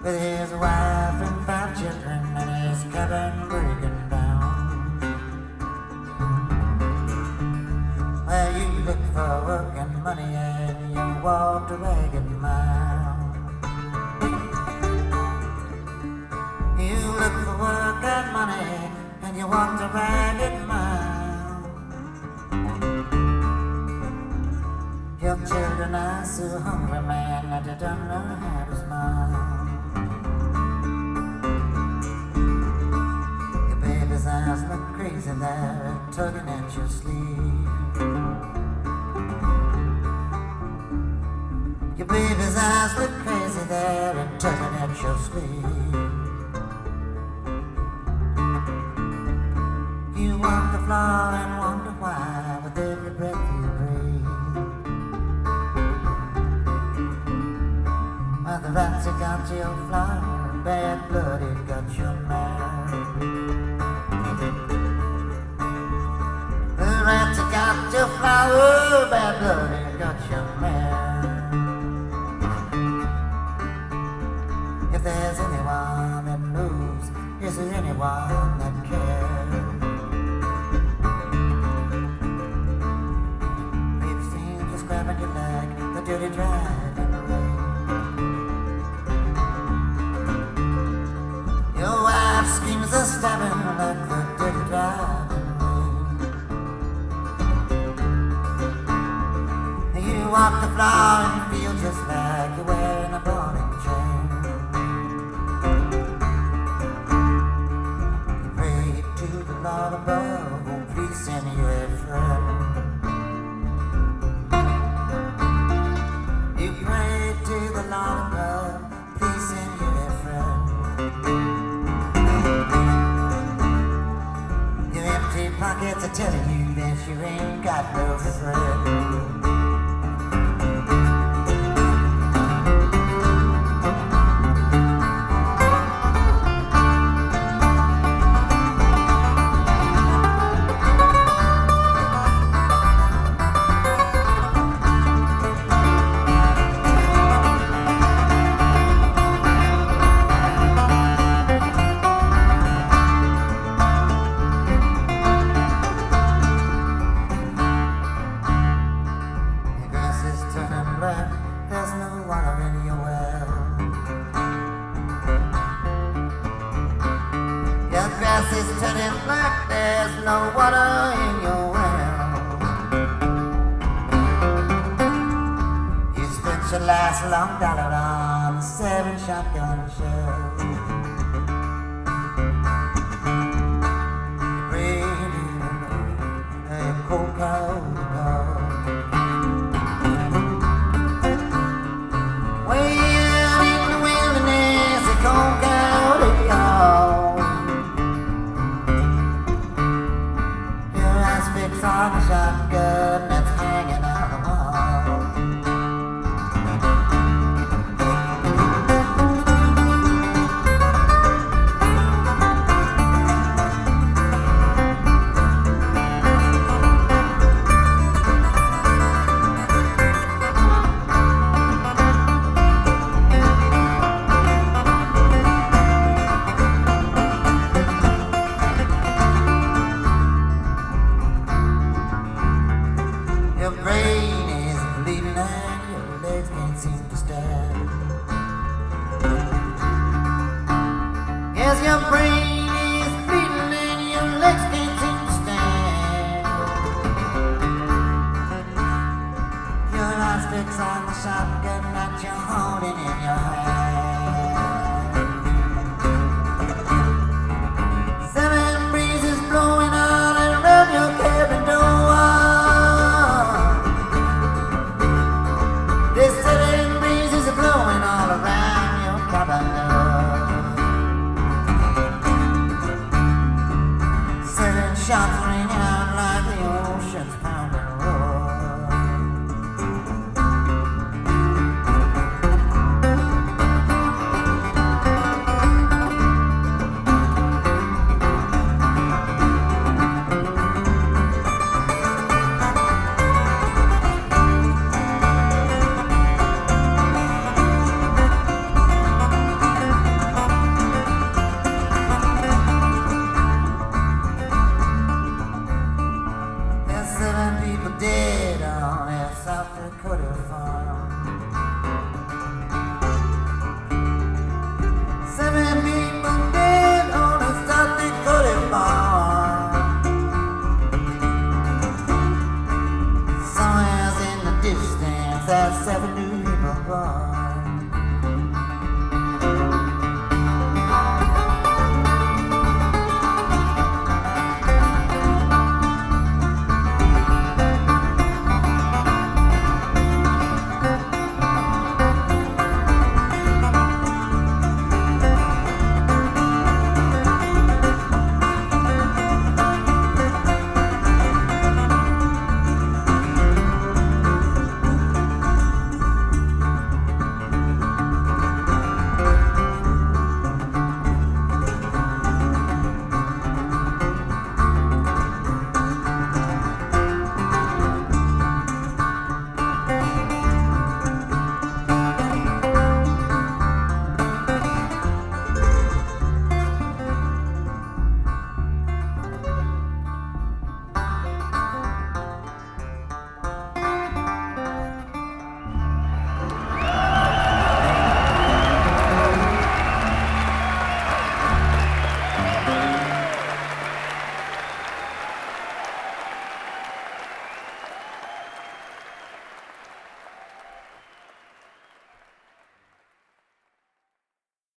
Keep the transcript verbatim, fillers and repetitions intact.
with his wife and five children and his cabin breaking down. Well, you look for work and money and you walk a ragged mile. You look for work and money and you walk a ragged mile. Your children are so hungry, man, that they don't know how to smile. Your baby's eyes look crazy there, tugging at your sleeve. Your baby's eyes look crazy there and tugging at your sleeve. You walk the floor and wonder why with every breath you breathe. Well, the rats have got your flower, bad blood it got your mare. The rats have got your flower, bad blood it got your mare. If there's anyone that knows, is there anyone that cares? We've seen you scrapping your leg, the dirty driving rain. Your wife schemes of stabbing like the dirty driving rain. You walk the floor and you feel just like you're wearing a ball and chain. You pray to the Lord above, oh please send you a friend. You pray to the Lord above, please send you a friend. Your empty pockets are telling you that you ain't got no friend. There's no water in your well. Your grass is turning black, there's no water in your well. You spent your last long dollar on seven shotgun shells. You prayed in a cold cold dog. On a shotgun that's hanging on the wall. Your brain is bleeding and your legs can't seem to stand. Yes, your brain